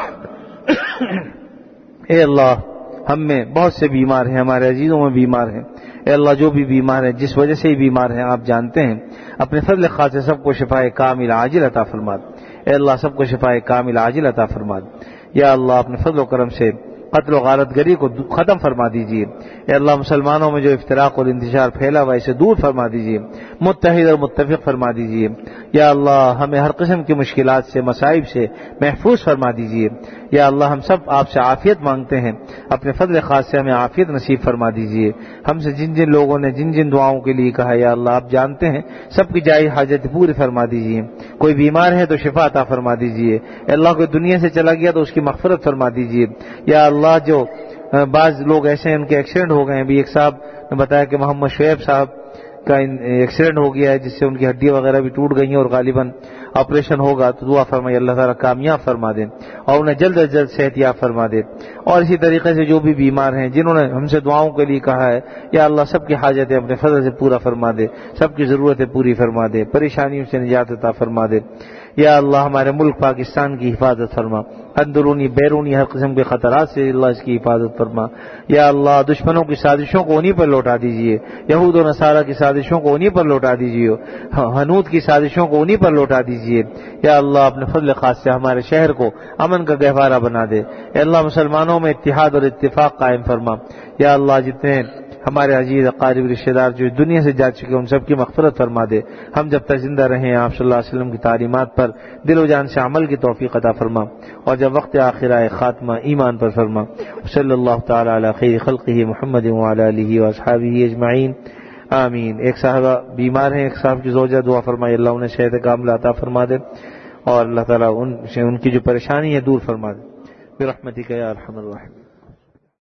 اے اللہ ہم میں بہت سے بیمار ہیں، ہمارے عزیزوں میں بیمار ہیں، اے اللہ جو بھی بیمار ہیں جس وجہ سے ہی بیمار ہیں آپ جانتے ہیں، اپنے فضل خاص سے سب کو شفائے کامل عاجل عطا فرما. اے اللہ سب کو شفائے کامل عاجل عطا فرما. یا اللہ اپنے فضل و کرم سے قتل و غارت گری کو ختم فرما دیجیے. اے اللہ مسلمانوں میں جو افتراق اور انتشار پھیلا ہوا اسے دور فرما دیجیے، متحد اور متفق فرما دیجیے. یا اللہ ہمیں ہر قسم کی مشکلات سے، مصائب سے محفوظ فرما دیجیے. یا اللہ ہم سب آپ سے عافیت مانگتے ہیں، اپنے فضل خاص سے ہمیں عافیت نصیب فرما دیجیے. ہم سے جن جن لوگوں نے جن جن دعاؤں کے لیے کہا یا اللہ آپ جانتے ہیں، سب کی جائز حاجت پوری فرما دیجیے. کوئی بیمار ہے تو شفا عطا فرما دیجیے. اے اللہ کوئی دنیا سے چلا گیا تو اس کی مغفرت فرما دیجیے. یا اللہ جو بعض لوگ ایسے ہیں ان کے ایکسیڈنٹ ہو گئے ہیں، بھی ایک صاحب نے بتایا کہ محمد شعیب صاحب کا ایکسیڈنٹ ہو گیا ہے جس سے ان کی ہڈیاں وغیرہ بھی ٹوٹ گئی ہیں اور غالباً آپریشن ہوگا، تو دعا فرمائے اللہ تعالیٰ کامیاب فرما دے اور انہیں جلد از جلد صحت یاب فرما دے. اور اسی طریقے سے جو بھی بیمار ہیں جنہوں نے ہم سے دعاؤں کے لیے کہا ہے، یا اللہ سب کی حاجتیں اپنے فضل سے پورا فرما دے، سب کی ضرورتیں پوری فرما دے، پریشانیوں سے نجات عطا فرما دے. یا اللہ ہمارے ملک پاکستان کی حفاظت فرما، اندرونی بیرونی ہر قسم کے خطرات سے اللہ اس کی حفاظت فرما. یا اللہ دشمنوں کی سازشوں کو انہی پر لوٹا دیجیے، یہود و نصارہ کی سازشوں کو انہی پر لوٹا دیجیے، حنوط کی سازشوں کو انہی پر لوٹا دیجیے. یا اللہ اپنے فضل خاص سے ہمارے شہر کو امن کا گہوارہ بنا دے. اے اللہ مسلمانوں میں اتحاد اور اتفاق قائم فرما. یا اللہ جتنے ہمارے عزیز اقارب رشتہ دار جو دنیا سے جا چکے ان سب کی مغفرت فرما دے. ہم جب تک زندہ رہیں آپ صلی اللہ علیہ وسلم کی تعلیمات پر دل و جان سے عمل کی توفیق عطا فرما، اور جب وقت آخر آئے خاتمہ ایمان پر فرما. صلی اللہ تعالی علی خیر خلقہ محمد وعلی آلہ واصحابہ اجمعین آمین. ایک صاحبہ بیمار ہیں، ایک صاحب کی زوجہ دعا فرمائے اللہ انہیں صحت کاملہ عطا فرما دے اور اللہ تعالیٰ ان سے ان کی جو پریشانی ہے دور فرما دے برحمتک یا ارحم الراحمین.